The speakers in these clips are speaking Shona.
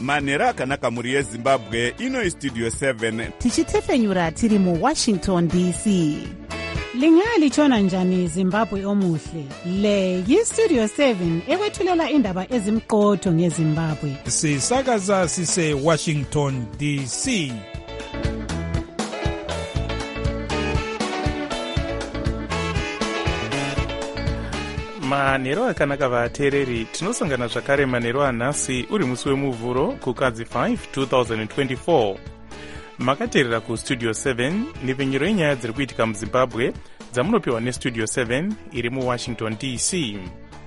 manhero akanaka mhuri yezimbabwe. Ino Studio 7 tichitefenyura tiri muWashington DC. Lingalitshona njani Zimbabwe omuhle? Le yiStudio 7 ekwethulela indaba ezimqotho ngeZimbabwe. Sisakaza sise Washington DC. Manhero akanaka vateereri, tinosangana zvakare manhero anhasi uri musi wemuvhuro kukadzi 5 2024. Makateerera kuStudio 7 nepfenyuro yenyaya dziri kuitika muZimbabwe dzamunopiwa neStudio 7 iri muWashington DC.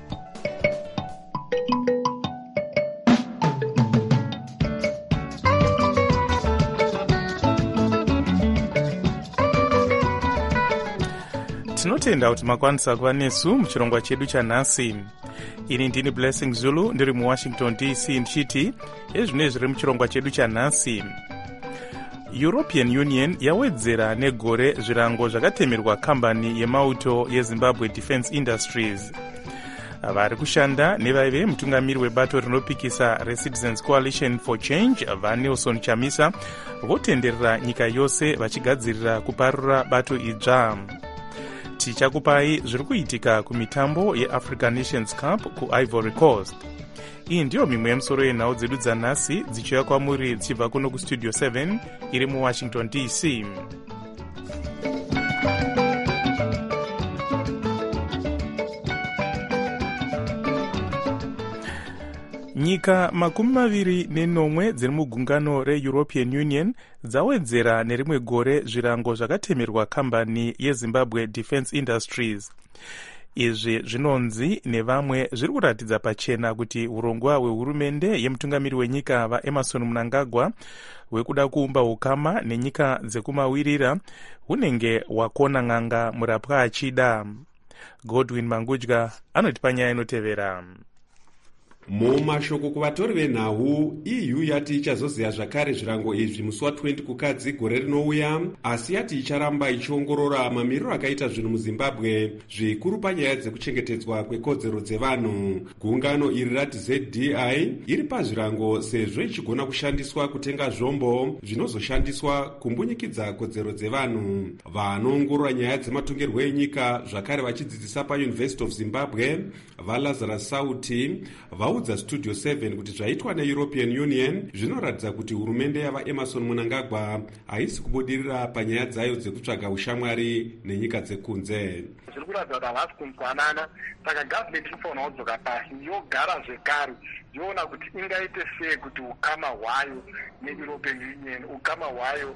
Tinotenda kuti makwanisa kuva nesu muchirongwa chedu chanhasi. Ini ndini Blessing Zulu ndiri muWashington DC ndichiti ezvine zviri muchirongwa chedu chanhasi. European Union yawedzera negore zvirango zvakatemerwa kambani yemauto yeZimbabwe Defence Industries. Vari kushanda nevaive mutungamiri webato rinopikisa reCitizens Coalition for Change vaNelson Chamisa votenderera nyika yose vachigadzirira kuparura bato idzva. Tichakupai zviri kuitika kumitambo yeAfrican Nations Cup kuIvory Coast. Iyi ndiyo mimwe yemusoro yenhau dzedu dzanhasi dzichiuya kwamuri dzichibva kuno kuStudio 7 iri muWashington DC. Nyika 29 dziri mugungano reEuropean Union dzawedzera nerimwe gore zvirango zvakatemerwa kambani yeZimbabwe Defence Industries. Izvi zvinonzi nevamwe zviri kuratidza pachena kuti urongwa hwehurumende yemutungamiri wenyika vaEmmerson Mnangagwa hwekuda kuumba ukama nenyika dzekumawirira hunenge hwakona n'anga murapwa achida. Godwin Mangudya anotipa nyaya inotevera. Mumashoko kuvatori venhau, EU yati ichazoziva zvakare zvirango izvi musi wa20 kukadzi gore rinouya, asi yati icharamba ichiongorora mamiriro akaita zvinhu muZimbabwe, zvikuru panyaya dzekuchengetedzwa kwekodzero dzevanhu. Gungano iri rati ZDI iri pazvirango sezvo ichigona kushandiswa kutenga zvombo zvinozoshandiswa kumbunyikidza kodzero dzevanhu. Vanoongorora nyaya dzematongerwo enyika zvakare vachidzidzisa paUniversity of Zimbabwe vaLazarus Sauti vaudza Studio 7 kuti zvaitwa neEuropean Union zvinoratidza kuti hurumende yavaEmmerson Mnangagwa haisi kubudirira panyaya dzayo dzekutsvaga ushamwari nenyika dzekunze. Zviri kuratidza kuti havasi kunzwanana, saka government inofanira kudzoka pasi yogara zvekare yoona kuti ingaite sei kuti ukama hwayo neEuropean Union, ukama hwayo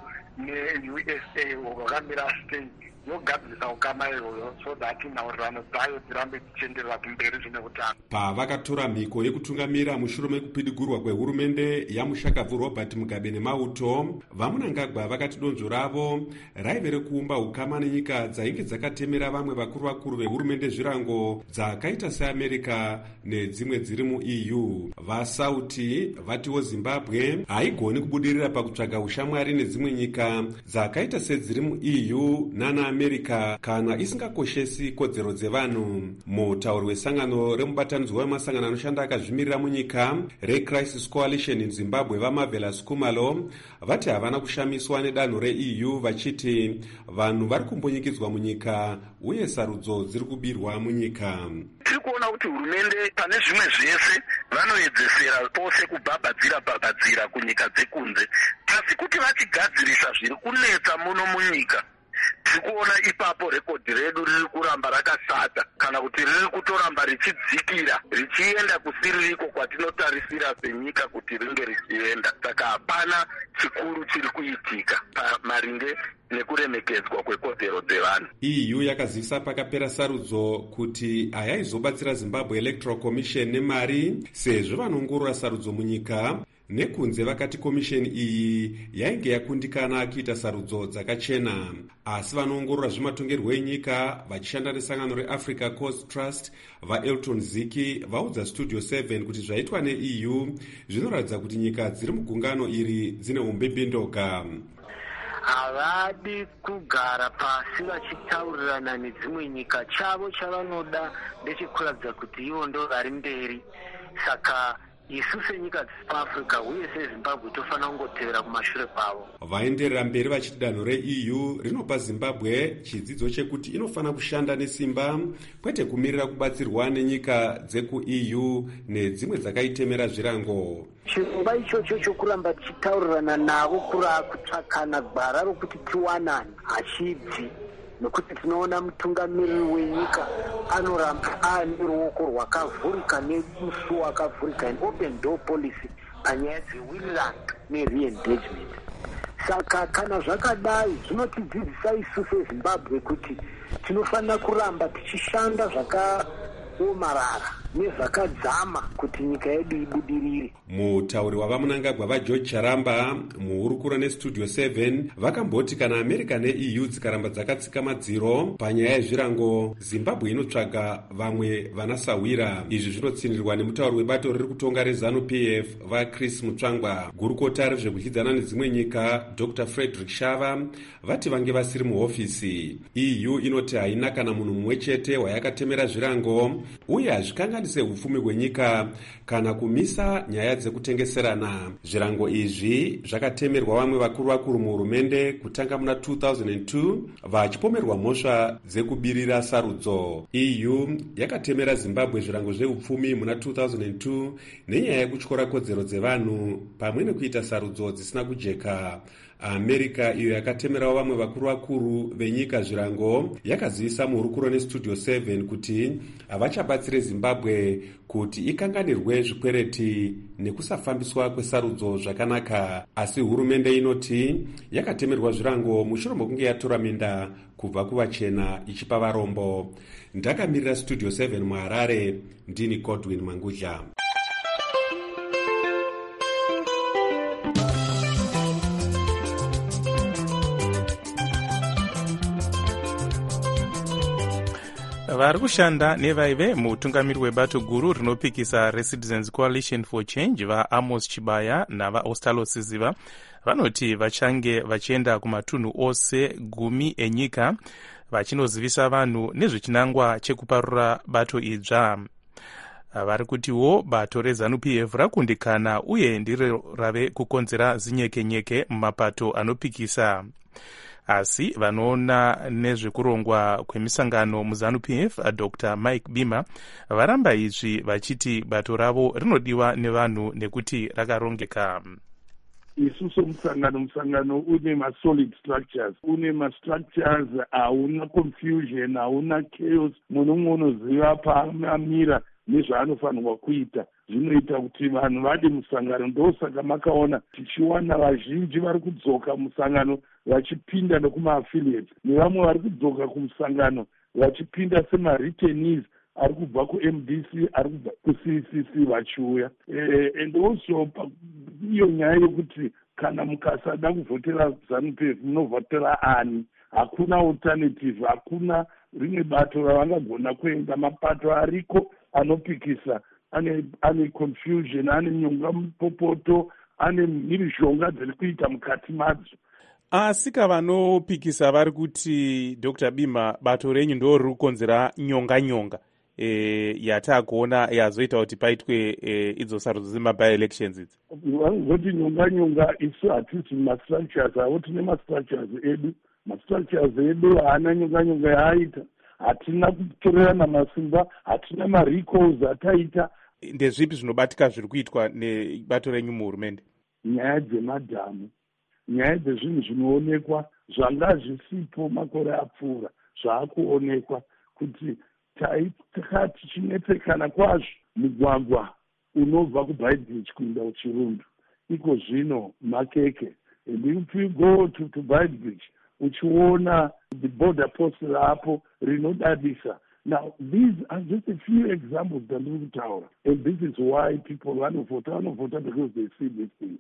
neUSA hwakamira sei, yogadzirisa ukama iyoyo so that nhaurirano dzayo dzirambe dzichienderera kumberi zvine utano. Pavakatora mhiko yekutungamira mushure mekupidigurwa kwehurumende yamushakabvu Robert Mugabe nemauto, vaMnangagwa vakati donzvo ravo raive rekuumba ukama nenyika dzainge dzakatemera vamwe vakuru vehurumende zvirango dzakaita seAmerica nedzimwe dziri muEU. VaSauti vatiwo Zimbabwe haigoni kubudirira pakutsvaga ushamwari nedzimwe nyika dzakaita sedziri muEU nanaAmerica kana isingakoshesi kodzero dzevanhu. Mutauri wesangano remubatanidzwa wemasangano anoshanda akazvimirira munyika reCrisis Coalition in Zimbabwe vaMarvelous Kumalo vati havana kushamiswa nedanho reEU vachiti vanhu vari kumbunyikidzwa munyika uye sarudzo dziri kubirwa munyika. Tiri kuona kuti hurumende pane zvimwe zvese vanoedzesera pose kubhabhadzira kunyika dzekunze, asi kuti vachigadzirisa zviri kunetsa muno munyika tirikuona ipapo rekodhi redu riri kuramba rakashata kana kuti riri kutoramba richidzikira richienda kusiririko kwatinotarisira senyika kuti ringe richienda. Saka hapana chikuru chiri kuitika maringe nekuremekedzwa kwekodzero dzevanhu. EU yakazivisa pakapera sarudzo kuti hayaizobatsira Zimbabwe Electoral Commission nemari sezvo vanoongorora sarudzo munyika. Nekunze vakati komisheni iyi yainge yakundikana kuita sarudzo dzakachena, asi vanoongorora zvematongerwo enyika vachishanda nesangano reAfrica Coast Trust vaElton Ziki vaudza Studio 7 kuti zvaitwa neEU zvinoratidza kuti nyika dziri mugungano iri dzine umbembindoga. Havadi kugara pasi vachitaurirana nedzimwe nyika. Chavo chavanoda ndechekuratidza kuti ivo ndo vari mberi. Saka isu senyika dzepaafrica uye sezimbabwe tofanira kungotevera kumashure kwavo. Vaenderera mberi vachiti danho reEU rinopa Zimbabwe chidzidzo chekuti inofanira kushanda nesimba kwete kumirira kubatsirwa nenyika dzekuEU nedzimwe dzakaitemera zvirango. Chirongwa ichocho chokuramba tichitaurirana navo kutsvakana gwara rokuti tiwanane hachibvi, nokuti tinoona mutungamiriri wenyika anoramba aane ruoko rwakavhurika nemusuwo wakavhurika, an open door policy panyaya dzewinland nereengagement. Saka kana zvakadai zvinotidzidzisa isu seZimbabwe kuti tinofanira kuramba tichishanda zvakaomarara nezvakadzama kuti nyika yedu ibudirire. Mutauri wavamunangagwa vaGeorge Charamba muhurukuro neStudio 7 vakamboti kana America neEU dzikaramba dzakatsika madziro panyaya yezvirango, Zimbabwe inotsvaga vamwe vanasawira. Izvi zvinotsindirwa nemutauri webato riri kutonga reZANU-PF vaChris Mutsvangwa. Gurukota rezvekudyidzana nedzimwe nyika Dr. Frederick Shava vati vange vasiri muhofisi. EU inoti haina kana munhu mumwe chete wayakatemera zvirango uye hazvikanganise upfumi hwenyika kana kumisa nyaya dzekutengeserana. Zvirango izvi zvakatemerwa vamwe vakuru muhurumende kutanga muna 2002 vachipomerwa mhosva dzekubirira sarudzo. EU yakatemera Zimbabwe zvirango zveupfumi muna 2002 nenyaya yekutyora kodzero dzevanhu pamwe nekuita sarudzo dzisina kujeka. America iyo yakatemerawo vamwe vakuru venyika zvirango yakazivisa muhurukuro neStudio 7 kuti havachabatsire Zimbabwe kuti ikanganirwe zvikwereti nekusafambiswa kwesarudzo zvakanaka. Asi hurumende inoti yakatemerwa zvirango mushure mokunge yatora minda kubva kuvachena ichipa varombo. Ndakamirira Studio 7 muHarare, ndini Godwin Mangudla. vari kushanda nevaive mutungamiri webato guru rinopikisa reCitizens Coalition for Change vaAmos Chibaya navaOstalo Siziva vanoti vachange vachienda kumatunhu ose 10 enyika vachinozivisa vanhu nezvechinangwa chekuparura bato idzva. Vari kutiwo bato reZANU-PF rakundikana uye ndiro rave kukonzera zinyekenyeke mumapato anopikisa. Asi vanoona nezvekurongwa kwemisangano muZANU-PF Dr. Mike Bima varamba izvi vachiti bato ravo rinodiwa nevanhu nekuti rakarongeka. Isusu musangano une ma-solid structures, une ma-structures, hauna confusion, hauna chaos, munhu unoziva paamira nezvaanofanirwa kuita. Zvinoita kuti vanhu vade musangano. Ndosaka makaona tichiwana vazhinji vari kudzoka musangano vachipinda nekuma-affiliates, nevamwe vari kudzoka kumusangano vachipinda sema-returnees ari kubva kuMDC, ari kubva kuCCC vachiuya. And also iyo nyaya yokuti kana mukasada kuvhotera ZANU-PF munovhotera ani. Hakuna alternative, hakuna rimwe bato ravangagona kuenda. Mapato ariko anopikisa ane confusion, ane nyonga mupopoto, ane mhirizhonga dziri kuita mukati madzo. Asi kavanopikisa vari kuti Dr. Bima bato renyu ndo riri kukonzera nyonga yatakuona yazoita kuti paitwe idzo sarudzo dzema-by-elections idzi. Vanoti nyonga isu hatisi ma-structures avo, tine ma-structures edu. Ma-structures edu haana nyonga yaaita. Hatina kutorerana masimba, hatina ma-recalls ataita. Ndezvipi zvinobatika zviri kuitwa nebato renyu muhurumende? Nyaya dzemadhamu, nyaya dzezvinhu zvinoonekwa zvanga zvisipo makore apfuura, zvaakuonekwa kuti takati chinetsekana kwazvo mugwagwa unobva kuBaidbridge kuenda kuChirundu. Iko zvino makeke. And if you go to Baidbridge, uchiona the border post rapo rinodadisa. Now, these are just a few examples that we tower. And this is why people vanovhota because they see these things.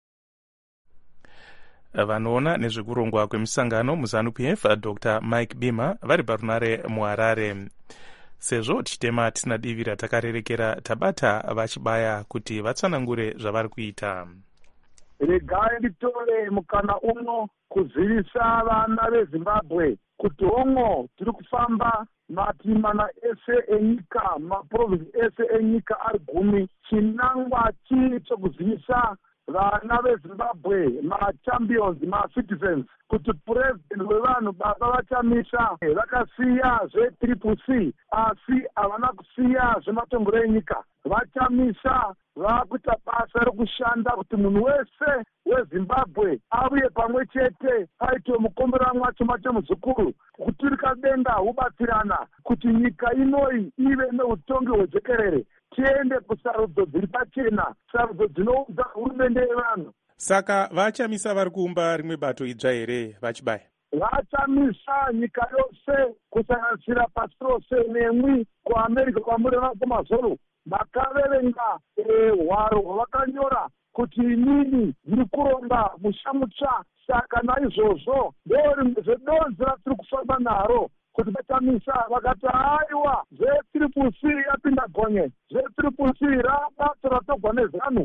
Vanoona nezvekurongwa kwemisangano muZANU-PF Dr. Mike Bima vari parunare muHarare. Sezvo tichitema tisina divi ratakarerekera tabata vachibaya kuti vatsanangure zvavari kuita. Regai nditore mukana uno kuzivisa vana veZimbabwe kuti hongo tiri kufamba matimana ese enyika, maprovinsi ese enyika ari 10 chinangwa chii chokuzivisa vana vezimbabwe, machampions, macitizens, kuti puresidenti wevanhu baba vachamisa vakasiya zveCCC asi havana kusiya zvematongero enyika. Vachamisa vakuita basa rekushanda kuti munhu wese weZimbabwe avuye pamwe chete paitwe mukomberanwa mwacho muzukuru kuturika denga hubatsirana kuti nyika inoi ive neutongi hwejekerere, tiende kusarudzo dziri pachena, sarudzo dzinoudza hurumende yevanhu. Saka vachamisa vari kuumba rimwe bato idzva here vachibaya? Vachamisa nyika yose kusanganisira pasi rose nemwi kuAmerica kwamureva kumazoro makaverenga hwaro hwavakanyora kuti inini ndiri kuronga musha mutsva. Saka naizvozvo ndorimwe zvedonzi ratiri kufamba naro kuti vachamisa vakati aiwa zveCCC yapinda gonye, zveCCC rabato ratogwa nezanu.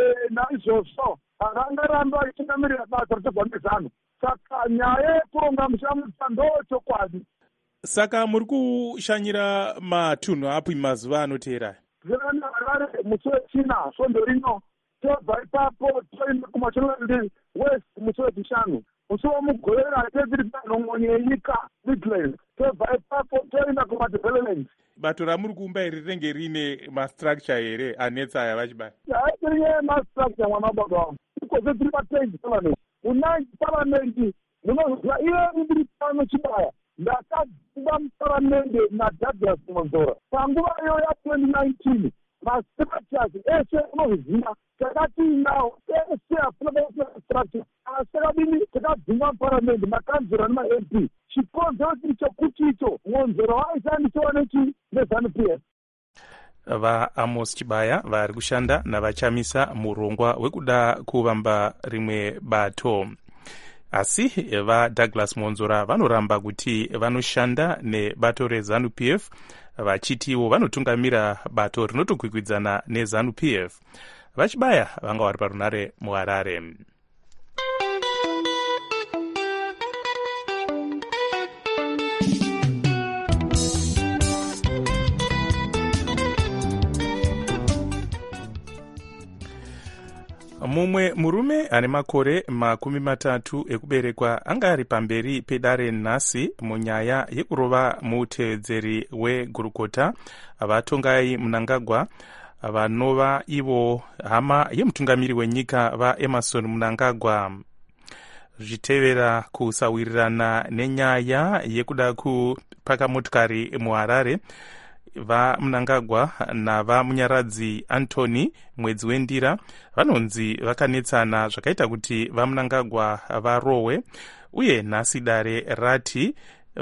Naizvozvo havangaramba vachingamirira bato ratogwa nezanu. Saka nyaya yekuronga musha mutsva ndochokwadi. Saka muri kushanyira matunhu api mazuva anoteera? Zvirana Harare musi wechina svondo rino, tobva ipapo toenda kuMashonaland West musi wechishanu, musi womugorera teziri panhongonye yenyika Midlands, tobva ipapo toenda kumadevelopment. Bato ramuri kuumba iri rinenge rine mastructure here anetsa aya vachibaya? Hatirine mastructure mwana baba wangu, ikoze tiri patengi parliament, unanji parliament munoziva iye ndiri pano chibaya. Ndakabva muparamende naDouglas Monzora panguva iyo ya2019 mastructures ese unoziva takati nawo ese afuna structure asi takadini takabvuma muparamende makanzura nemaMP. Chikonzero chiri chokuti icho Monzora waishandisawo nechi neZANU-PF. VaAmos Chibaya vari kushanda navachamisa murongwa wekuda kuvamba rimwe bato. Asi vaDouglas Monzora vanoramba kuti vanoshanda nebato reZANU-PF, vachitiwo vanotungamira bato rinotokwikwidzana neZANU-PF. Vachibaya vanga vari parunare muHarare. Mumwe murume ane makore 30 ekuberekwa anga ari pamberi pedare nhasi munyaya yekurova mutevedzeri weGurukota vatongai Mnangagwa, vanova ivo hama yemutungamiri wenyika vaEmmerson Mnangagwa. Zvichitevera kusawirirana nenyaya yekuda kupaka motikari muHarare, vaMnangagwa navamunyaradzi Anthony mwedzi wendira vanonzi vakanetsana zvakaita kuti vaMnangagwa varohwe, uye nhasi dare rati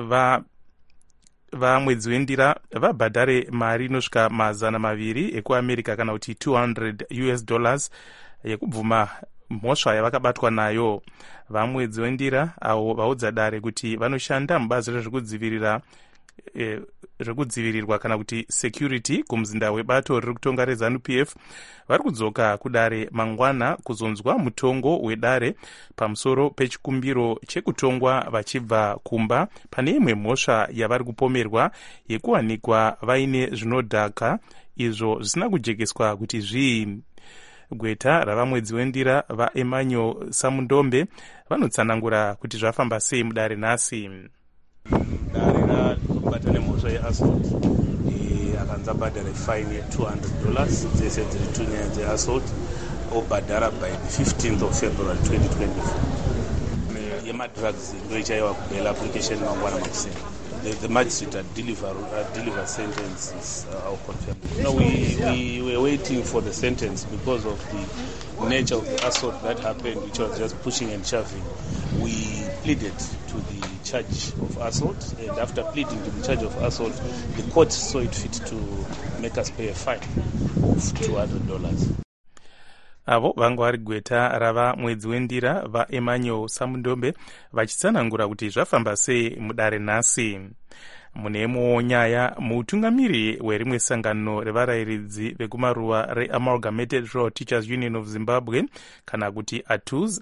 vamwedzi wendira vabhadhare mari inosvika $200 ekuAmerica kana kuti $200 yekubvuma mhosva yavakabatwa nayo. Vamwedzi wendira avo vaudza dare kuti vanoshanda mubazi rezvekudzivirirwa kana kuti security kumuzinda webato riri kutonga reZANU-PF vari kudzoka kudare mangwana kuzonzwa mutongo wedare pamusoro pechikumbiro chekutongwa vachibva kumba pane imwe mhosva yavari kupomerwa yekuwanikwa vaine zvinodhaka izvo zvisina kujekeswa kuti zvii. Gweta ravamwedzi wendira vaEmmanuel Samundombe vanotsanangura kuti zvafamba sei mudare nhasi. Dare rakubata nemhosva yeassault akanza bhadhara fine $200 dzese dziri 2 nyaya dzeassault obhadhara by the 15th of February 2024. Yemadrugs ndoichaiwa kubail application mangwana makuseni. The magistrate deliver sentences are confirmed. No, we were waiting for the sentence because of the nature of the assault that happened, which was just pushing and shoving. We pleaded to the charge of assault, and after pleading to the charge of assault, the court saw it fit to make us pay a fine of $200. Avo vanga vari gweta rava mwedzi wendira vaEmmanuel Samundombe vachitsanangura kuti zvafamba sei mudare nhasi. Muneimwewo nyaya, mutungamiri werimwe sangano revarayiridzi vekumaruwa reAmalgamated Rural Teachers Union of Zimbabwe kana kuti ATUZ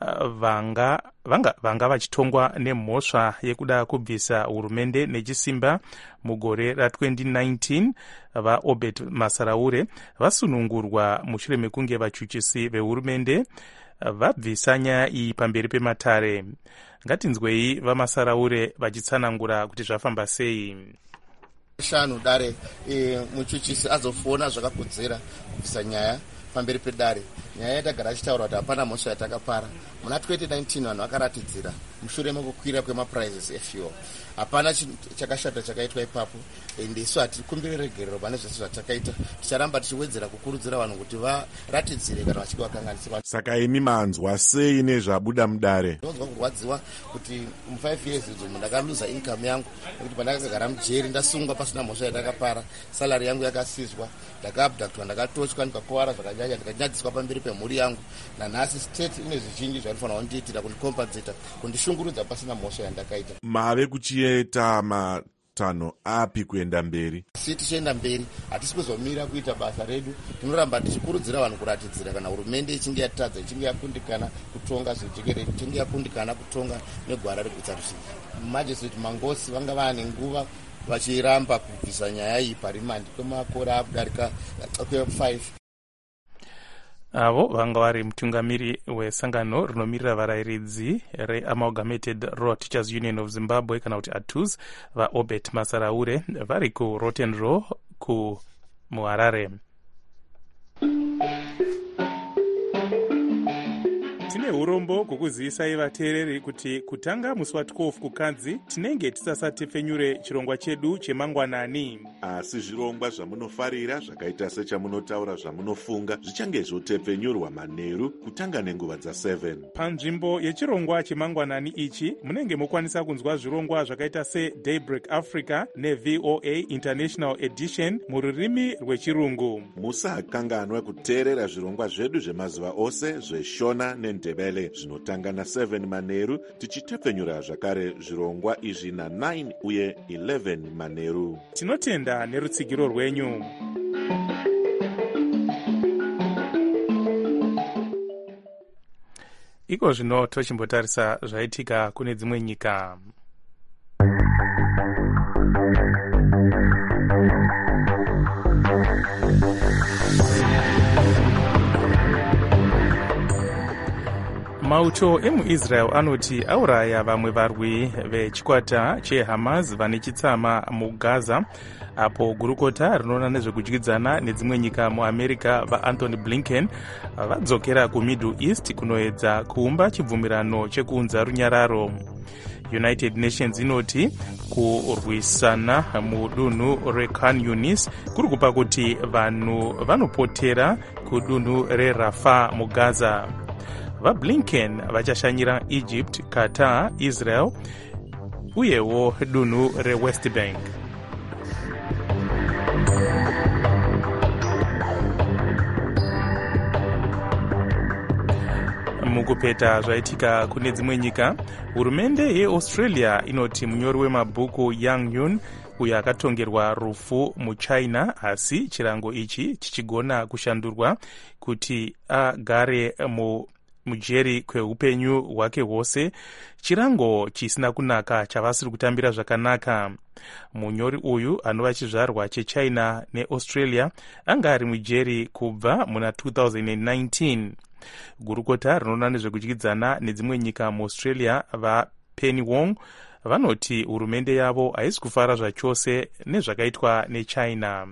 vanga vachitongwa nemhosva yekuda kubvisa hurumende nechisimba mugore ra2019 vaobert masaraure vasunungurwa mushure mekunge vachuchisi vehurumende vabvisa nyaya iyi pamberi pematare. Ngatinzwei vamasaraure vachitsanangura kuti zvafamba sei. Shanu dare muchuchisi azofona zvakakodzera kubvisa nyaya pamberi pedare. Nyaya yatagara achitaura kuti hapana mhosva yatakapara. Muna 2019 vanhu vakaratidzira mushure mekukwira kwemaprizes efuel. Hapana chakashata chakaitwa ipapo, ende isu hatikumbire regerero pane zvese zvatakaita. Ticharamba tichiwedzera kukurudzira vanhu kuti varatidzire kana vachike vakanganisirwa. Saka imi manzwa sei nezvabuda mudare? Ndinonzwa kurwadziwa kuti mu5 years idzomu ndakaluza income yangu nekuti pandakagara mujeri ndasungwa pasina mhosva yatakapara, salary yangu yakasizwa, ndakaabductwa, ndakatochwa, ndikakuwara zvakanyanya, ndikanyadziswa pamberi pemhuri yangu. Nanhasi state ine zvizhinji zvanofanira kundiitira kundicompensata, kundishungurudza pasina mhosva yandakaita. Mave kuchiita matanho api kuenda mberi? Si tichienda mberi hatisi kuzomira kuita basa redu. Tinoramba tichikurudzira vanhu kuratidzira kana hurumende ichinge yatadza, ichinge yakundikana kutonga zvijekerere, ichinge yakundikana kutonga negwara regutsa rusvingo. Magistrate Mangosi vanga vane nguva vachiramba kubvisa nyaya iyi parimandi kwemakore akudarika 5. Avo vanga vari mutungamiri wesangano rinomirira varayiridzi reAmalgamated Rural Teachers Union of Zimbabwe kana kuti ATUZ vaobert masaraure vari kuRotten Row muHarare. Tine urombo kukuzivisa vateereri kuti kutanga musi wa12 kukadzi tinenge tisasatepfenyure chirongwa chedu chemangwanani. Asi zvirongwa zvamunofarira zvakaita sechamunotaura zvamunofunga zvichange zvotepfenyurwa manheru kutanga nenguva dza7. Panzvimbo yechirongwa chemangwanani ichi munenge mukwanisa kunzwa zvirongwa zvakaita seDaybreak Africa neVOA International Edition mururimi rwechirungu. Musakanganwe kuteerera zvirongwa zvedu zvemazuva ose zveshona nendebele zvinotanga na7 manheru tichitepfenyura zvakare zvirongwa izvi na9 uye 11 manheru. Tinotenda nerutsigiro rwenyu. Iko zvino tochimbotarisa zvaitika kune dzimwe nyika. Mauto emuIsrael anoti auraya vamwe varwi vechikwata cheHamas vane chitsama muGaza, apo gurukota rinoona nezvekudyidzana nedzimwe nyika muAmerica vaAnthony Blinken vadzokera kuMiddle East kunoedza kuumba chibvumirano chekuunza runyararo. United Nations inoti kurwisana mudunhu reKhan Yunis kuri kupa kuti vanhu vanopotera kudunhu reRafah muGaza. VaBlinken vachashanyira Egypt, Qatar, Israel uyewo dunhu reWest Bank. Mukupeta zvaitika kune dzimwe nyika, hurumende yeAustralia inoti munyori wemabhuku Yang Yun uyo akatongerwa rufu muChina, asi chirango ichi chichigona kushandurwa kuti agare mujeri kweupenyu hwake hwose, chirango chisina kunaka chavasiri kutambira zvakanaka. Munyori uyu anova chizvarwa cheChina neAustralia anga ari mujeri kubva muna 2019. Gurukota rinoona nezvekudyidzana nedzimwe nyika muAustralia vaPenny Wong vanoti hurumende yavo haisi kufara zvachose nezvakaitwa neChina.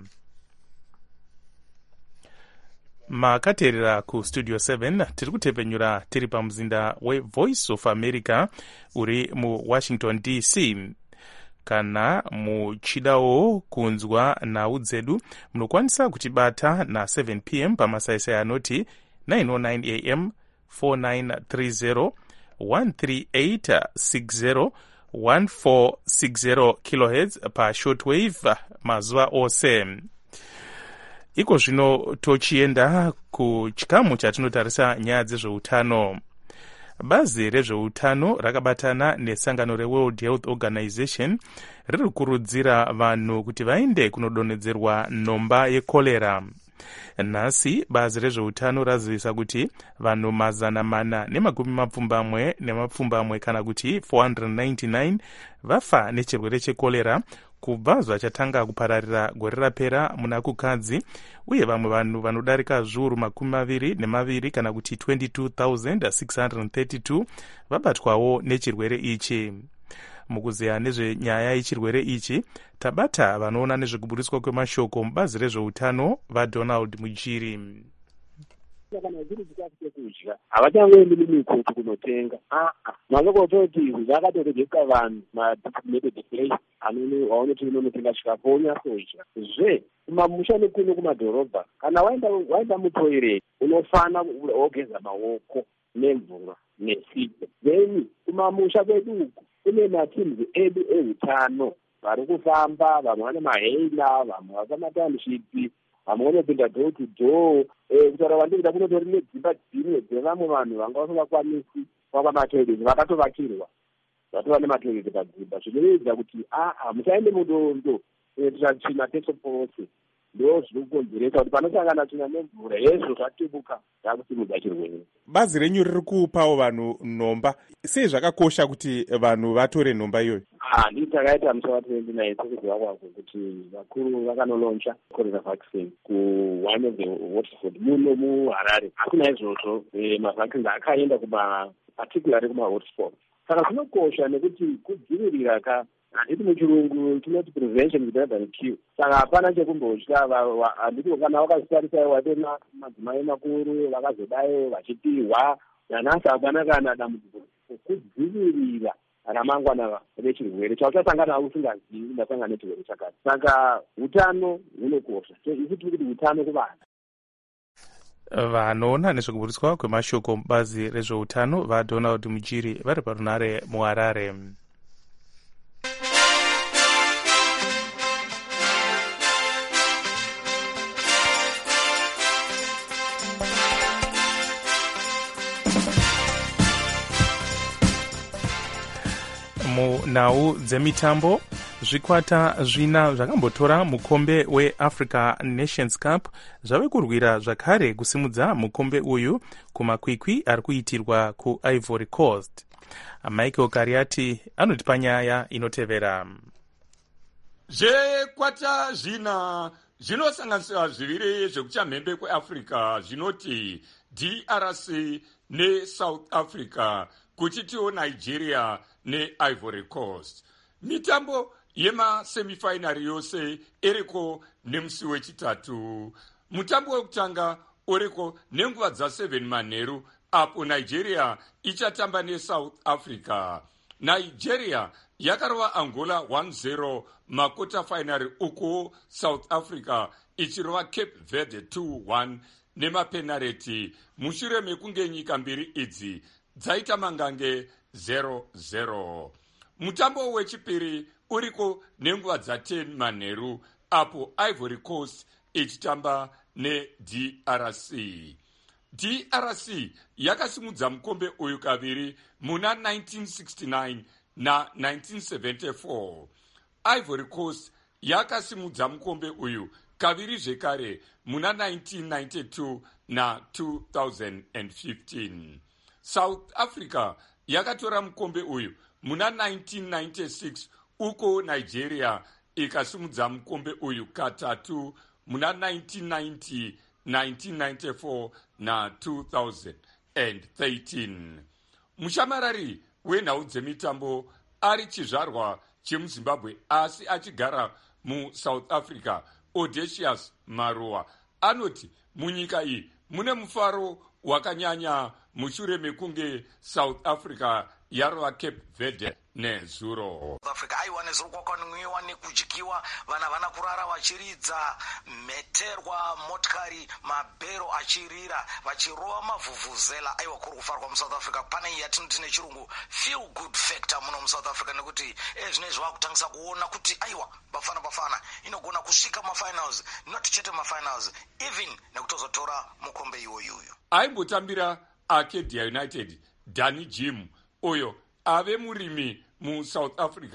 Makateerera kuStudio 7 tiri kutepfenyura tiri pamuzinda weVoice of America uri muWashington DC. Kana muchidawo kunzwa nhau dzedu munokwanisa kutibata na7 p.m. pamasaisai anoti 909 am 4930 13860 1460 kHz pashortwave mazuva ose. Iko zvino tochienda kuchikamu chatinotarisa nyaya dzezveutano. Bazi rezveutano rakabatana nesangano reWorld Health Organization riri kukurudzira vanhu kuti vaende kunodonhedzerwa nhomba yekorera. Nhasi bazi rezveutano razivisa kuti vanhu 420 kana kuti 499 vafa nechirwere chekorera kubva zvachatanga kupararira gore rapera muna kukadzi, uye vamwe vanhu vanodarika zviuru 22 kana kuti 22,632 vabatwawo nechirwere ichi. Mukuziya nezvenyaya yechirwere ichi, tabata vanoona nezvekuburiswa kwemashoko mubazi rezveutano vaDonald Mujiri. Kana zviri zvikafu chekudya havachangoendi mumikutu kunotenga. Mazokototi zvakatorejeka vanhu madicinated place waunoti unonotenga chikafu wonyatsoidya. Zve kumamusha nekuno kumadhorobha, kana waenda mutoireti unofana wogeza maoko nemvura nesipo. Then kumamusha kwedu uku kune matims edu eutano vari kufamba, vamwe vane mahela, vamwe vapamatamshipi, vamwe vanopinda door to door. Kutaura kwandikuda kunotori nedzimba dzimwe dzevamwe vanhu vanga vasingakwanisi kwava matoireti vakatovakirwa, vatova nematoireti padzimba. Zvinoedza kuti musaende mudondo kuitira tsvina pese pose. Ndo zviri kukonzeresa kuti panosangana tsvina nemvura hezvo zvatubuka zvakusimudza chirwere. Bazi renyu riri kupawo vanhu nhomba. Sei zvakakosha kuti vanhu vatore nhomba iyoyo? Ndii takaita musi wa29 sekuziva kwako kuti vakuru vakanoloncha korera vaccine ku1 of the Waterford muno muHarare. Asi naizvozvo mavaccines akaenda particularly kumahotspot. Saka zvinokosha nekuti kudzivirira handiti muchirungu tinoti prevention is better than cure. Saka hapana chekumbotya. Handiti kana wakazvitarisa watori madzimai makuru vakazodayo vachipihwa nanhasi hapana kana dambudziko kudzivirira ramangwana rechirwere chauchasangana usingazivi ndasangana nechirwere chakati. Saka utano hunokosha. Isi tiri kuti utano kuvanhu. Vanoona nezvekuburiswa kwemashoko mubazi rezveutano vaDonald Mujiri vari parunare muHarare. Munhau dzemitambo, zvikwata zvina zvakambotora mukombe weAfrica Nations Cup zvave kurwira zvakare kusimudza mukombe uyu kumakwikwi ari kuitirwa kuIvory Coast. Michael Kariati anotipa nyaya inotevera. Zvekwata zvina zvinosanganisira zviviri zvekuchamhembe kweAfrica zvinoti DRC neSouth Africa, kuchitiwo Nigeria neIvory Coast. Mitambo yemasemifinari yose iriko nemusi wechitatu. Mutambo wekutanga uriko nenguva dza7 manheru apo Nigeria ichatamba neSouth Africa. Nigeria yakarova Angola 1-0 makota finari, uko South Africa ichirova Cape Verde 2-1 nemapenareti mushure mekunge nyika mbiri idzi dzaita mangange 0-0. Mutambo wechipiri uriko nenguva dza10 manheru apo Ivory Coast ichitamba neDRC. DRC yakasimudza mukombe uyu kaviri muna 1969 na 1974. Ivory Coast yakasimudza mukombe uyu kaviri zvekare muna 1992 na 2015. South Africa yakatora mukombe uyu muna 1996 uko Nigeria ikasimudza mukombe uyu katatu muna 1990, 1994 na 2013. Mushamarari wenhau dzemitambo ari chizvarwa chemuZimbabwe asi achigara muSouth Africa, Audacious Maruwa, anoti munyika iyi mune mufaro wakanyanya mushure mekunge South Africa yarova Cape Verde nezuro. South Africa aiwa nezuro kwakanwiwa nekudyiwa, vana vana kurara vachiridza mheterwa, motikari, mabhero achirira, vachirova mavhuvhuzela. Aiwa kuri kufarwa muSouth Africa. Pane yatinoti nechirungu feel good factor muno muSouth Africa, nekuti zvinezvi vakutangisa kuona kuti aiwa bafana inogona kusvika mafinals, not chete mafinals, even nekutozotora mukombe iwoyuyu. Aimbotambira Arcadia United Danny Jim, uyo ave murimi muSouth Africa,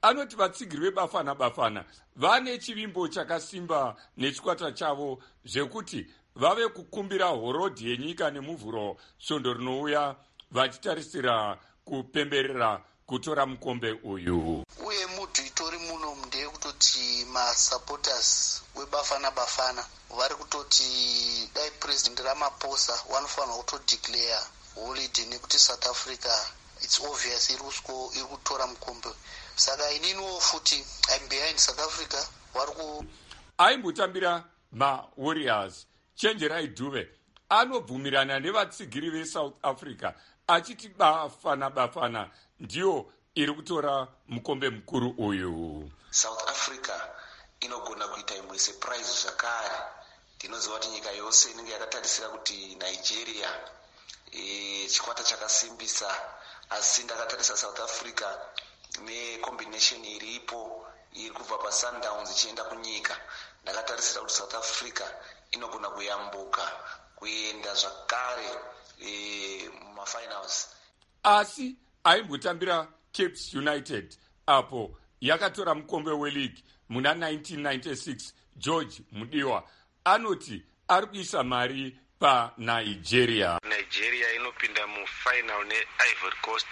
anoti vatsigiri vebafana bafana vane chivimbo chakasimba nechikwata chavo zvekuti vave kukumbira horodhi yenyika nemuvhuro svondo rinouya vachitarisira kupemberera kutora mukombe uyu. Uye mudhu itori muno ndeyekutoti masupporters webafana bafana vari kutoti dai president Ramaphosa vanofanira kutodeclare holiday nekuti South Africa it's obvious iri kutora mukombe. Saka ininiwo futi I'm behind South Africa. Aimbotambira maWarriors Chenjerai Dube anobvumirana nevatsigiri veSouth Africa achiti bafana ndiyo iri kutora mukombe mukuru uyu. South Africa inogona kuita imwe surprise zvakare. Tinoziva kuti nyika yose inenge yakatarisira kuti Nigeria chikwata chakasimbisa, asi ndakatarisa South Africa necombination iripo iri kubva paSundowns ichienda kunyika. Ndakatarisira kuti South Africa inogona kuyambuka kuenda zvakare mumafinals. Asi aimbotambira Cape United apo yakatora mukombe weleague muna 1996. George Mudiwa anoti ari kuisa mari paNigeria. Nigeria inopinda mufinal neIvory Coast.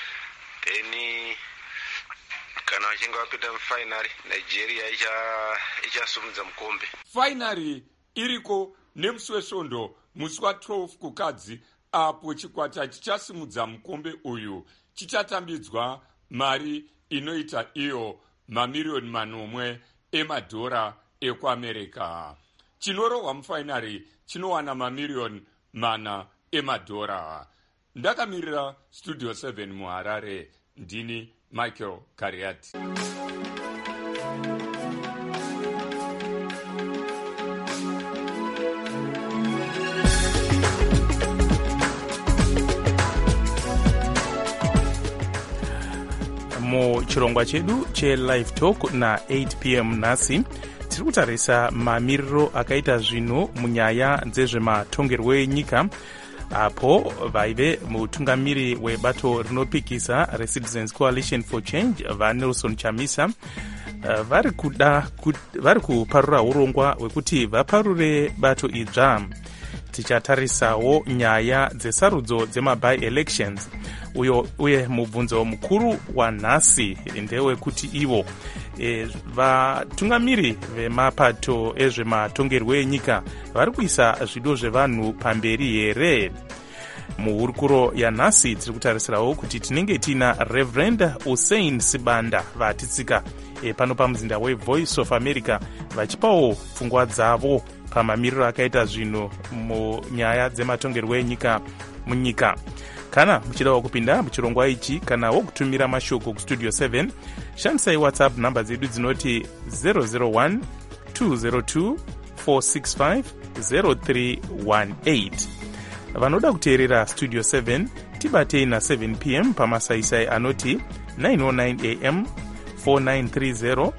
Kana vachinge vapinda mufinari Nigeria ichasumudza mukombe. Finari iriko nemusi wesvondo musi wa12 kukadzi apo chikwata chichasimudza mukombe uyu chichatambidzwa mari inoita iyo mamiriyoni manomwe emadhora ekuAmerica. Chinorohwa mufinari chinowana mamiriyoni mana emadhora. Ndakamirira Studio 7 muHarare, ndini Michael Kariati. Muchirongwa chedu che-Live Talk na 8 p.m. nhasi tiri kutarisa mamiriro akaita zvinhu munyaya dzezvematongerwo enyika, apo vaive mutungamiri webato rinopikisa reCitizens Coalition for Change vaNelson Chamisa vari kuparura urongwa hwekuti vaparure bato idzva. Tichatarisawo nyaya dzesarudzo dzemaby-elections uye mubvunzo mukuru wanhasi ndewekuti ivo vatungamiri vemapato ezvematongerwo enyika vari kuisa zvido zvevanhu pamberi here. Muhurukuro yanhasi tiri kutarisirawo kuti tinenge tina Reverend Hussein Sibanda vatitsika pano pamuzinda weVoice of America vachipawo pfungwa dzavo pamamiriro akaita zvinhu munyaya dzematongerwo enyika munyika. Kana muchidawo kupinda muchirongwa ichi kana wokutumira mashoko kustudio 7 shandisai WhatsApp namba dzedu dzinoti 001 202 465 0318. Vanoda kuteerera Studio 7 tibatei na7 p.m. pamasaisai anoti 909 am 4930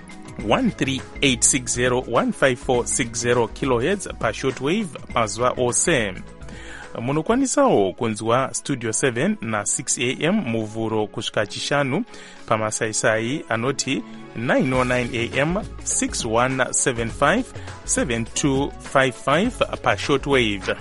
13860 15460 kHz pashortwave mazuva ose. Munokwanisawo kunzwa Studio 7 na 6 am muvhuro kusvika chishanu pamasaisai anoti 909 am 6175 7255 pashortwave.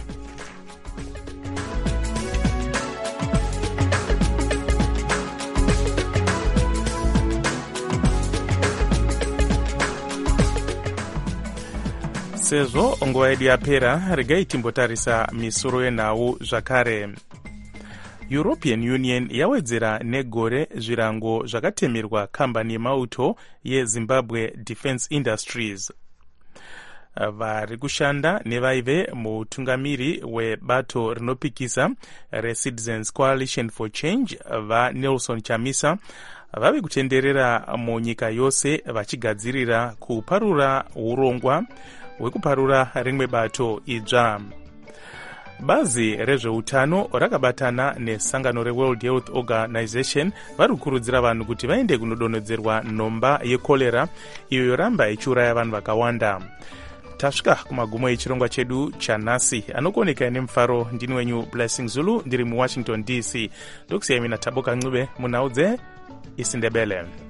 Sezvo nguva yedu yapera, regai timbotarisa misoro yenhau zvakare. European Union yawedzera negore zvirango zvakatemerwa kambani yemauto yeZimbabwe Defence Industries. Vari kushanda nevaive mutungamiri webato rinopikisa reCitizens Coalition for Change vaNelson Chamisa vave kutenderera munyika yose vachigadzirira kuparura urongwa hwekuparura rimwe bato idzva. Bazi rezveutano rakabatana nesangano reWorld Health Organization vari kukurudzira vanhu kuti vaende kunodonhedzerwa nhomba yekolera iyo yoramba ichiuraya vanhu vakawanda. Tasvika kumagumo echirongwa chedu chanhasi. Anokuoneka nemufaro ndini wenyu Blessing Zulu ndiri muWashington DC. Ndokusiyai mina Taboka Ncube munhau dzeIsiNdebele.